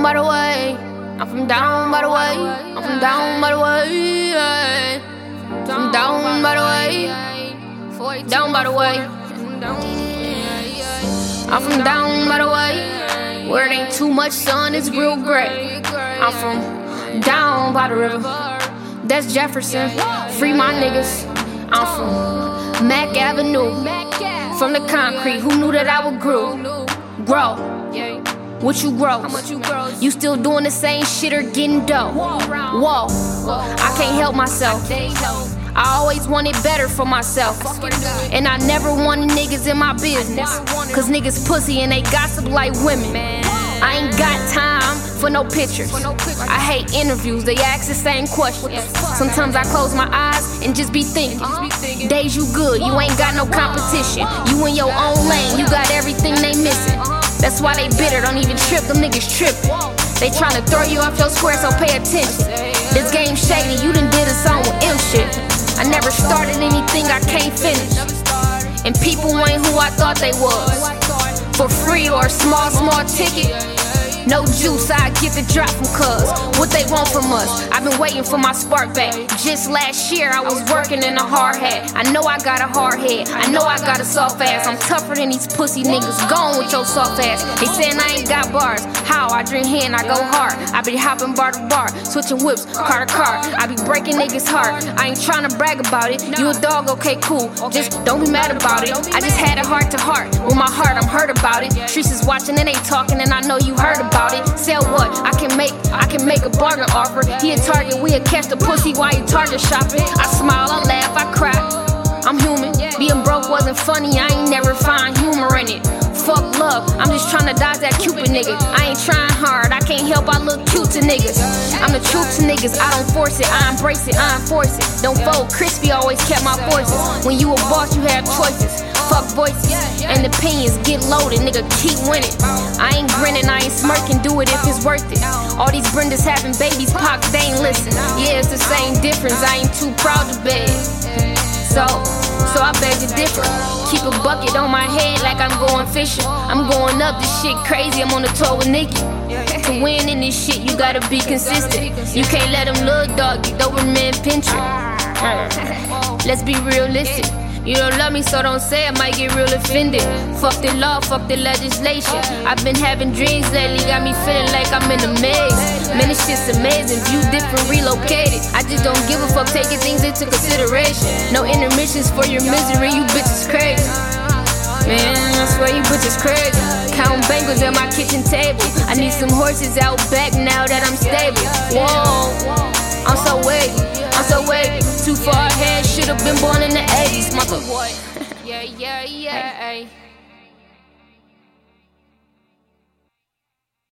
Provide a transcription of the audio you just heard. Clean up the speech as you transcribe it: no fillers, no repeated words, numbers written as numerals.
by the way. I'm from down by the way. I'm from down by the way. From down by the way. Down by the way. I'm from down by the way. Where it ain't too much sun, it's real gray. I'm from down by the river. That's Jefferson. Free my niggas. I'm from Mack Avenue. From the concrete, who knew that I would grow? What you grow? You still doing the same shit or getting dough? Whoa, I can't help myself. I always wanted better for myself. And I never wanted niggas in my business. Cause niggas pussy and they gossip like women. I ain't got time for no pictures. I hate interviews, they ask the same questions. Sometimes I close my eyes and just be thinking. Days you good, you ain't got no competition. You in your own lane, you got everything they missing. That's why they bitter, don't even trip, them niggas trippin'. They tryna throw you off your square, so pay attention. This game shady, you done did a song with ill shit. I never started anything I can't finish. And people ain't who I thought they was. For free or a small ticket. No juice, I get the drop from cuz. What they want from us, I've been waiting for my spark back. Just last year, I was working in a hard hat. I know I got a hard head, I know I got a soft ass. I'm tougher than these pussy niggas, gone with your soft ass. They saying I ain't got bars, how? I drink hand, I go hard. I be hopping bar to bar, switching whips, car to car. I be breaking niggas' heart, I ain't tryna brag about it. You a dog, okay, cool, just don't be mad about it. I just had a heart to heart, with my heart I'm hurt about it. Streets is watching and they talking and I know you heard about it. Sell what? I can make a bargain offer. He a target, we'll catch the pussy while you target shopping. I smile, I laugh, I cry. I'm human. Being broke wasn't funny, I ain't never find humor in it. Fuck love, I'm just tryna dodge that Cupid nigga. I ain't trying hard, I can't help I look cute to niggas. I'm the truth to niggas, I don't force it, I embrace it, I enforce it. Don't fold, Crispy always kept my forces. When you a boss, you have choices. Fuck voices and opinions, get loaded, nigga, keep winning. I ain't grinning, I ain't smirking, do it if it's worth it. All these Brendas having babies, Pac, they ain't listen. Yeah, it's the same difference, I ain't too proud to beg. So I beg to differ. Keep a bucket on my head like I'm going fishing. I'm going up, this shit crazy, I'm on the tour with Nicki. To win in this shit, you gotta be consistent. You can't let them little dog get Doberman pincher. Let's be realistic. You don't love me, so don't say it, might get real offended. Fuck the law, fuck the legislation. I've been having dreams lately, got me feeling like I'm in a maze. Man, this shit's amazing, view different, relocated. I just don't give a fuck, taking things into consideration. No intermissions for your misery, you bitches crazy. Man, I swear you bitches crazy. Count bangles at my kitchen table. I need some horses out back now that I'm stable. Whoa, I'm so wavy, I'm so wavy. Too far ahead, should've been born in the 80s, mother. Yeah.